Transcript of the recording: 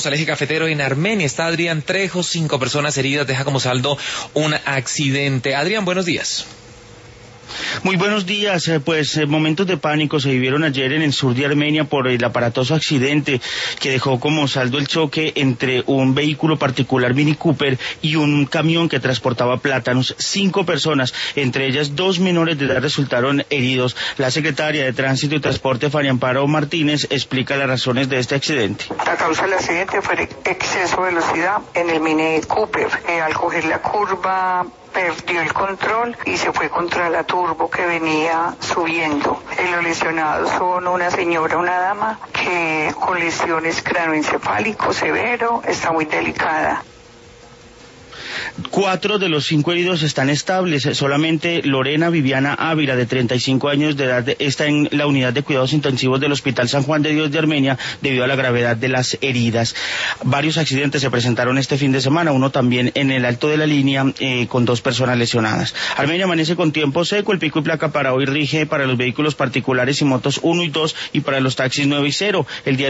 al eje cafetero en Armenia. Está Adrián Trejo, 5 personas heridas, deja como saldo un accidente. Adrián, buenos días. Muy buenos días, momentos de pánico se vivieron ayer en el sur de Armenia por el aparatoso accidente que dejó como saldo el choque entre un vehículo particular Mini Cooper y un camión que transportaba plátanos. 5 personas, entre ellas 2 menores de edad, resultaron heridos. La secretaria de Tránsito y Transporte, Faria Amparo Martínez, explica las razones de este accidente. La causa del accidente fue exceso de velocidad en el Mini Cooper. Al coger la curva perdió el control y se fue contra la turbo que venía subiendo. Los lesionados son una señora, una dama, que con lesiones cranoencefálico severo, está muy delicada. 4 de los 5 heridos están estables. Solamente Lorena Viviana Ávila, de 35 años de edad, está en la unidad de cuidados intensivos del Hospital San Juan de Dios de Armenia debido a la gravedad de las heridas. Varios accidentes se presentaron este fin de semana, uno también en el Alto de la Línea, con 2 personas lesionadas. Armenia amanece con tiempo seco. El pico y placa para hoy rige para los vehículos particulares y motos 1 y 2 y para los taxis 9 y 0. El día